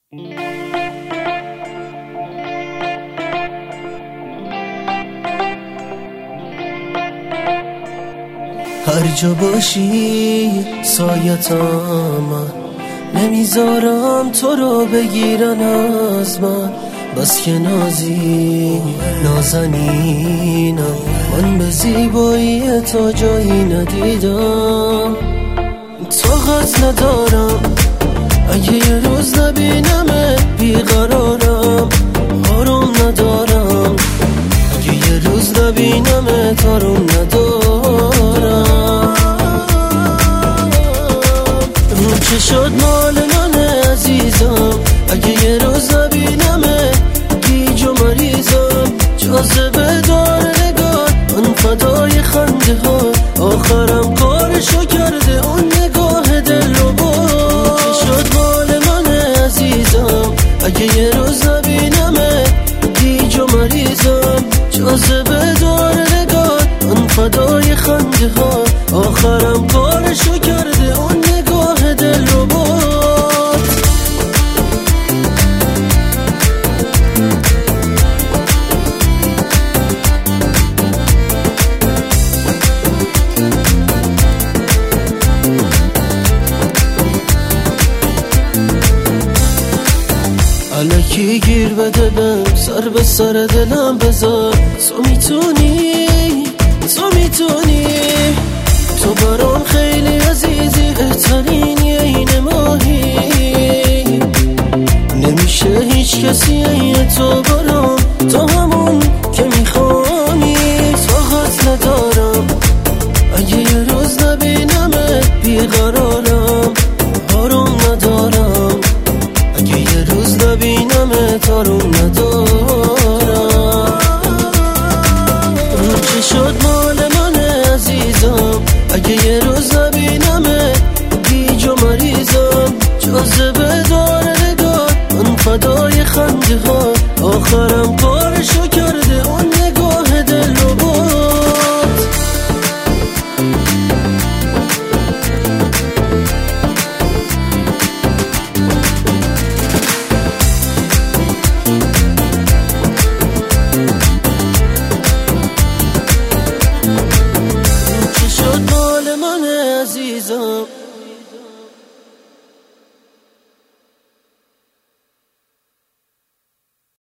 هر جا باشی سایتم، نمیذارم تو رو بگیرن از من. بس که نازی نازنینم، من به زیبایی تو جایی ندیدم. طاقت ندارم اگه یه روز نبینمت بیقرارم. آروم ندارم اگه یه روز نبینمت آروم ندارم. رو که شد مال منه عزیزم، اگه یه روز نبینمت گیج و مریضم. جاذبه دار نگاه من فدای خنده ها، آخرم کارشو کرده اون نگاه دل رو برد. شد مال منه عزیزم، اگه یه روز نبینمت گیج و مریضم. جاذبه دار نگاه من فدای خنده ها، آخرم کارشو کرده اون نگاه دل رو برد. الکی گیر بده بهم، سر به سر دلم بذار. تو میتونی تو برام خیلی عزیزی، بهترین یه این ماهی. نمیشه هیچ کسی تو برام، تو همون